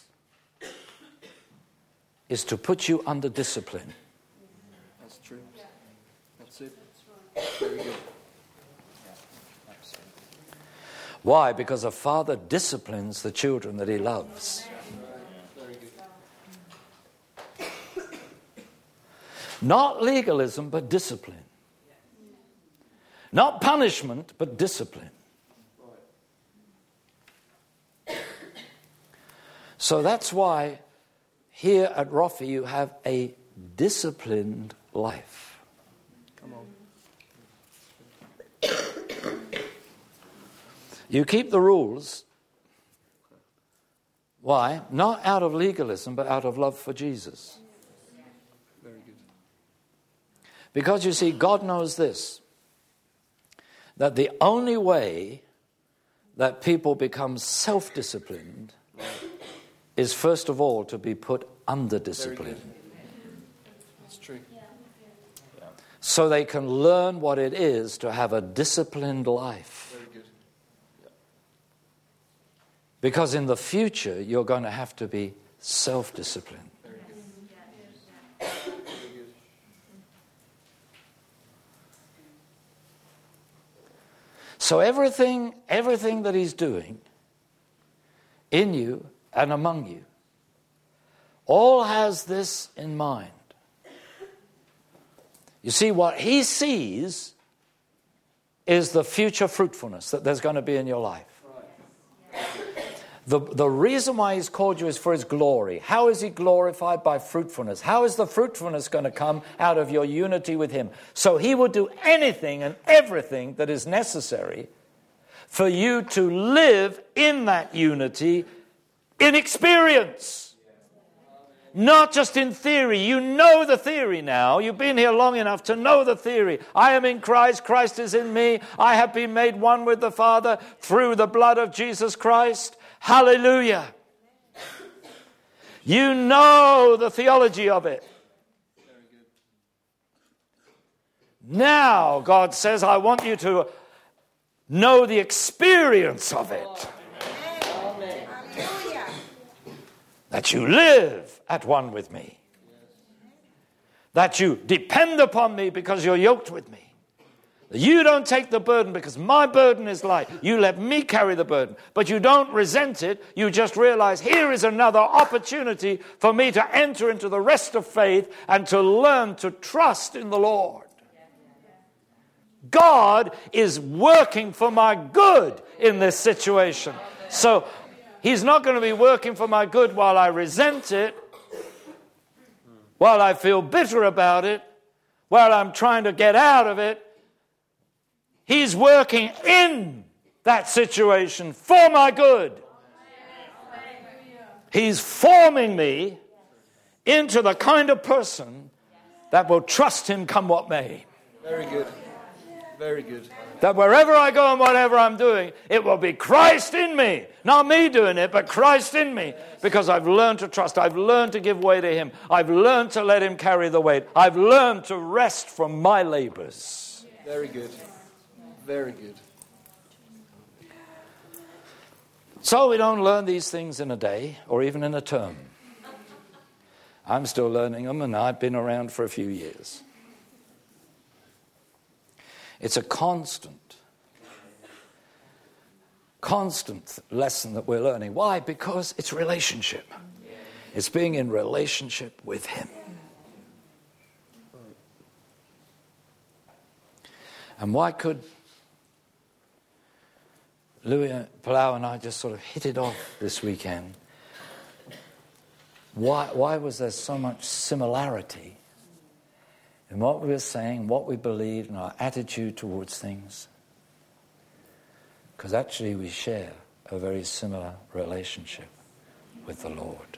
is to put you under discipline. That's true. That's it. Very good. Why? Because a father disciplines the children that he loves. Very good. Not legalism, but discipline. Not punishment, but discipline. So that's why here at Roffey you have a disciplined life. Come on. You keep the rules. Why? Not out of legalism, but out of love for Jesus. Very good. Because you see, God knows this, that the only way that people become self-disciplined is first of all to be put under discipline. That's true. So they can learn what it is to have a disciplined life. Very good. Because in the future, you're going to have to be self-disciplined. Very good. Very good. So everything that he's doing in you and among you all has this in mind. You see, what he sees is the future fruitfulness that there's going to be in your life. The reason why he's called you is for his glory. How is he glorified? By fruitfulness. How is the fruitfulness going to come? Out of your unity with him. So he will do anything and everything that is necessary for you to live in that unity in experience. Not just in theory. You know the theory now. You've been here long enough to know the theory. I am in Christ. Christ is in me. I have been made one with the Father through the blood of Jesus Christ. Hallelujah. You know the theology of it. Now, God says, I want you to know the experience of it. That you live at one with me. That you depend upon me because you're yoked with me. You don't take the burden because my burden is light. You let me carry the burden. But you don't resent it. You just realize here is another opportunity for me to enter into the rest of faith and to learn to trust in the Lord. God is working for my good in this situation. So he's not going to be working for my good while I resent it, while I feel bitter about it, while I'm trying to get out of it. He's working in that situation for my good. He's forming me into the kind of person that will trust him come what may. Very good. Very good. That wherever I go and whatever I'm doing, it will be Christ in me. Not me doing it, but Christ in me. Because I've learned to trust. I've learned to give way to him. I've learned to let him carry the weight. I've learned to rest from my labors. Very good. Very good. So we don't learn these things in a day or even in a term. I'm still learning them, and I've been around for a few years. It's a constant lesson that we're learning. Why? Because it's relationship. It's being in relationship with him. And why could Louis Palau and I just sort of hit it off this weekend? Why was there so much similarity in what we were saying, what we believed, and our attitude towards things? Because actually we share a very similar relationship with the Lord.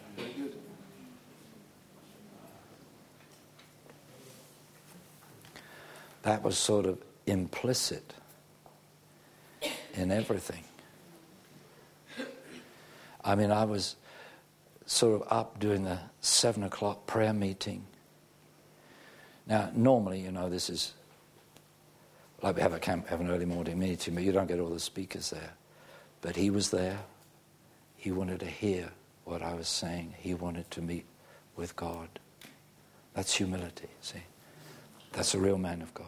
That was sort of implicit in everything. I mean, I was sort of up doing the 7 o'clock prayer meeting. Now, normally, you know, this is like we have an early morning meeting, but you don't get all the speakers there. But he was there. He wanted to hear what I was saying. He wanted to meet with God. That's humility, see? That's a real man of God.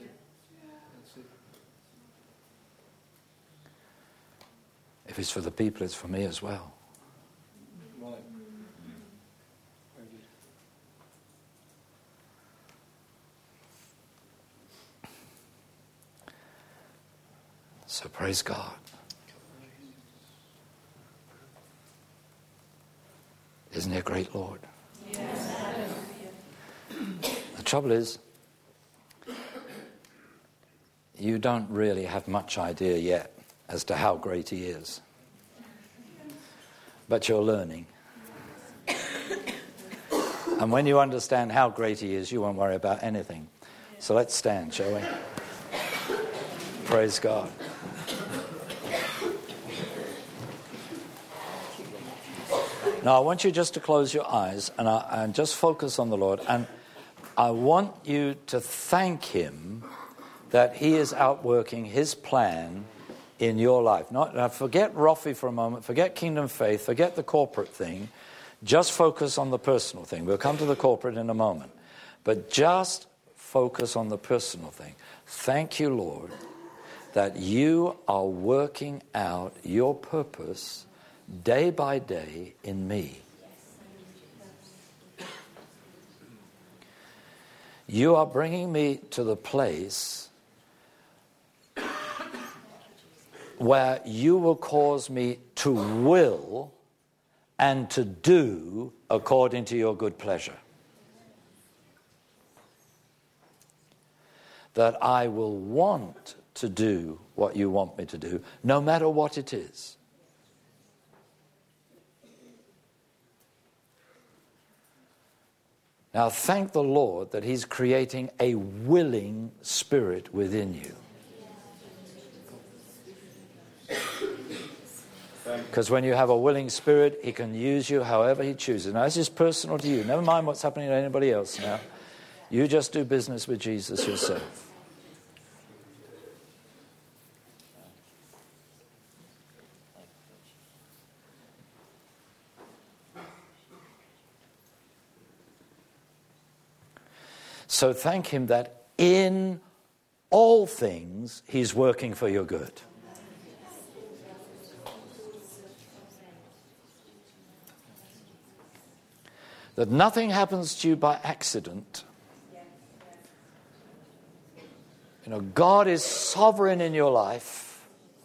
If it's for the people, it's for me as well. Right. Very good. So praise God. Isn't he a great Lord? Yes. The trouble is, you don't really have much idea yet as to how great he is. But you're learning. And when you understand how great he is, you won't worry about anything. So let's stand, shall we? Praise God. Now, I want you just to close your eyes and just focus on the Lord. And I want you to thank him that he is outworking his plan in your life. Now forget Roffey for a moment, forget Kingdom Faith, forget the corporate thing. Just focus on the personal thing. We'll come to the corporate in a moment. But just focus on the personal thing. Thank you, Lord, that you are working out your purpose day by day in me. You are bringing me to the place where you will cause me to will and to do according to your good pleasure. That I will want to do what you want me to do, no matter what it is. Now thank the Lord that he's creating a willing spirit within you. Because when you have a willing spirit, he can use you however he chooses. Now, this is personal to you. Never mind what's happening to anybody else now. You just do business with Jesus yourself. So thank him that in all things he's working for your good. That nothing happens to you by accident. You know, God is sovereign in your life.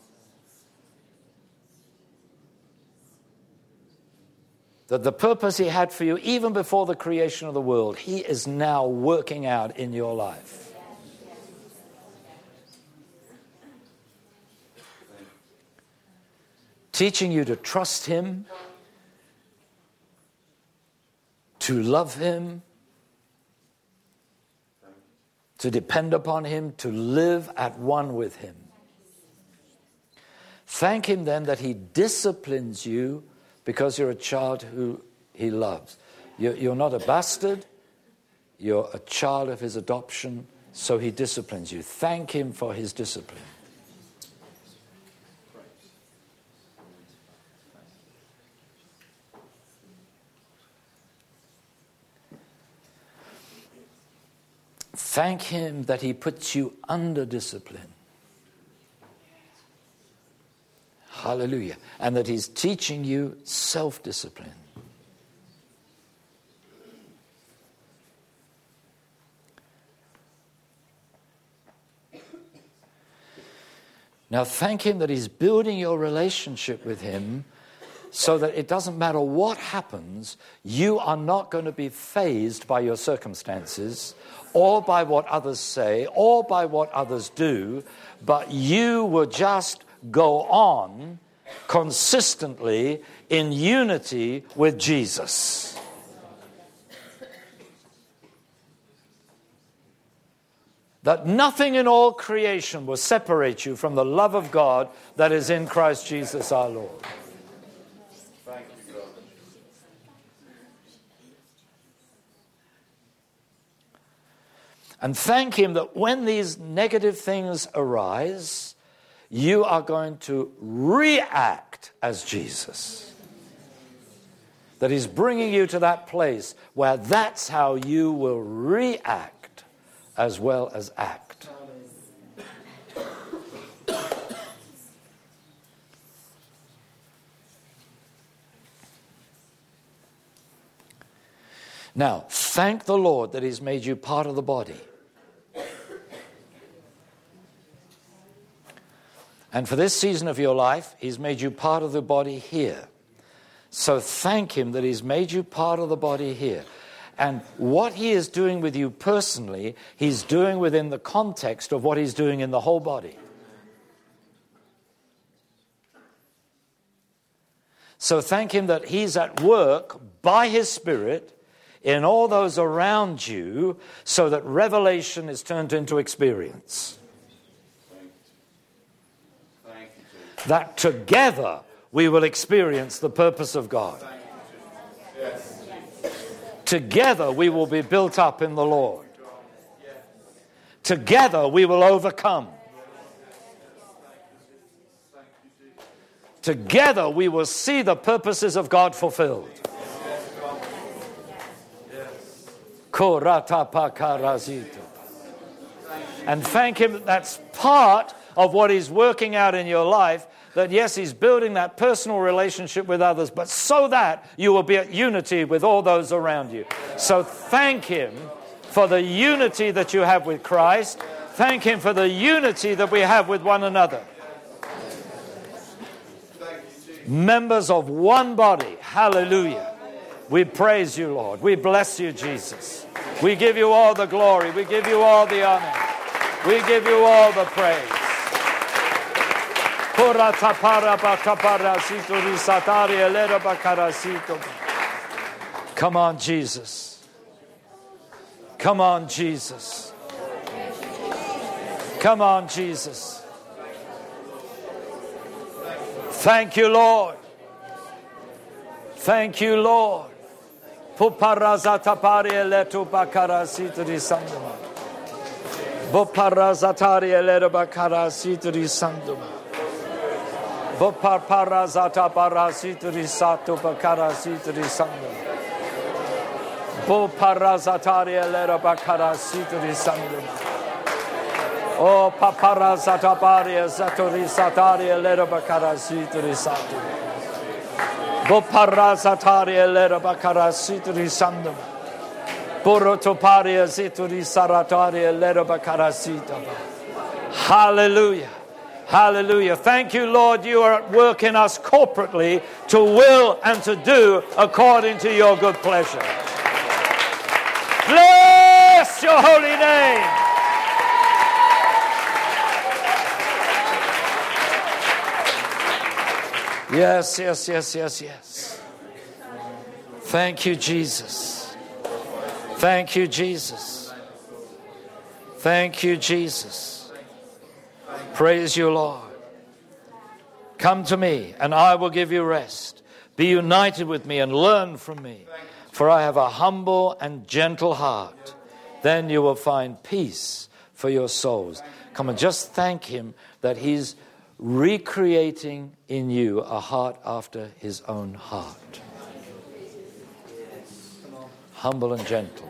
That the purpose he had for you, even before the creation of the world, he is now working out in your life. Teaching you to trust him, to love him, to depend upon him, to live at one with him. Thank him then that he disciplines you because you're a child who he loves. You're not a bastard, you're a child of his adoption, so he disciplines you. Thank him for his discipline. Thank him that he puts you under discipline. Hallelujah. And that he's teaching you self-discipline. Now thank him that he's building your relationship with him so that it doesn't matter what happens, you are not going to be fazed by your circumstances or by what others say or by what others do, but you will just go on consistently in unity with Jesus. That nothing in all creation will separate you from the love of God that is in Christ Jesus our Lord. And thank him that when these negative things arise, you are going to react as Jesus. That he's bringing you to that place where that's how you will react as well as act. Now, thank the Lord that he's made you part of the body. And for this season of your life, he's made you part of the body here. So thank him that he's made you part of the body here. And what he is doing with you personally, he's doing within the context of what he's doing in the whole body. So thank him that he's at work by his Spirit in all those around you so that revelation is turned into experience. That together we will experience the purpose of God. Together we will be built up in the Lord. Together we will overcome. Together we will see the purposes of God fulfilled. And thank him that that's part of what he's working out in your life. That yes, he's building that personal relationship with others, but so that you will be at unity with all those around you. So thank him for the unity that you have with Christ. Thank him for the unity that we have with one another. Members of one body. Hallelujah. We praise you, Lord. We bless you, Jesus. We give you all the glory. We give you all the honor. We give you all the praise. Come on, Jesus. Come on, Jesus. Come on, Jesus. Thank you, Lord. Thank you, Lord. Puparazatapari eletu bakarasitri sanduma. Buparazatari eletu bakarasitri sanduma. Buparazata barasitri satu bakarasitri sanduma. Buparazatari eletu bakarasitri sanduma. Oh, papara sataparia, satori sataria, lera bakara situri satu. Bopara sataria, lera bakara situri sandum. Borotoparia, situri sarataria, lera bakara situba. Hallelujah. Hallelujah. Thank you, Lord, you are at work in us corporately to will and to do according to your good pleasure. Bless your holy name. Yes, yes, yes, yes, yes. Thank you, Jesus. Thank you, Jesus. Thank you, Jesus. Praise you, Lord. Come to me, and I will give you rest. Be united with me and learn from me, for I have a humble and gentle heart. Then you will find peace for your souls. Come and just thank him that he's recreating in you a heart after his own heart. Humble and gentle.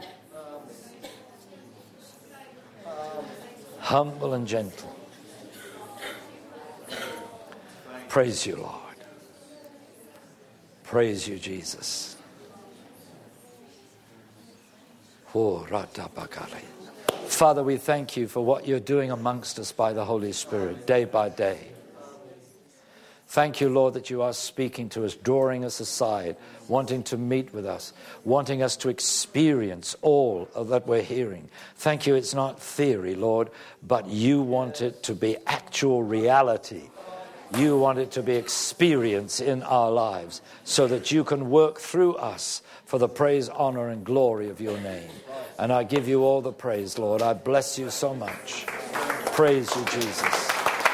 Humble and gentle. Praise you, Lord. Praise you, Jesus. Father, we thank you for what you're doing amongst us by the Holy Spirit, day by day. Thank you, Lord, that you are speaking to us, drawing us aside, wanting to meet with us, wanting us to experience all of that we're hearing. Thank you, it's not theory, Lord, but you want it to be actual reality. You want it to be experience in our lives so that you can work through us for the praise, honor, and glory of your name. And I give you all the praise, Lord. I bless you so much. Praise you, Jesus.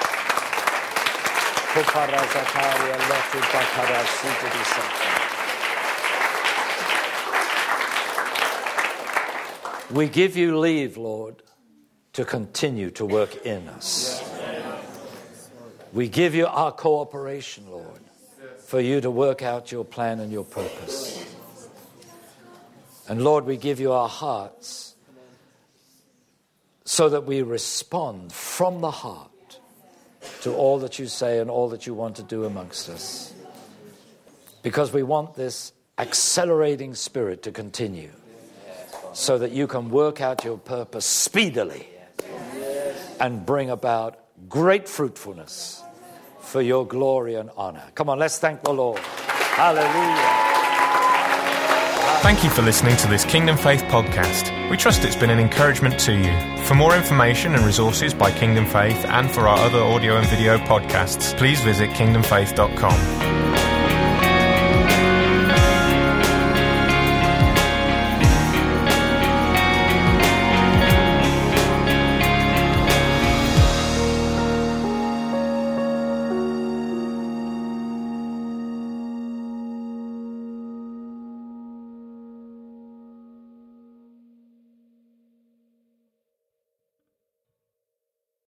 We give you leave, Lord, to continue to work in us. We give you our cooperation, Lord, for you to work out your plan and your purpose. And Lord, we give you our hearts so that we respond from the heart to all that you say and all that you want to do amongst us. Because we want this accelerating spirit to continue so that you can work out your purpose speedily and bring about great fruitfulness for your glory and honor. Come on, let's thank the Lord. Hallelujah. Thank you for listening to this Kingdom Faith podcast. We trust it's been an encouragement to you. For more information and resources by Kingdom Faith and for our other audio and video podcasts, please visit kingdomfaith.com.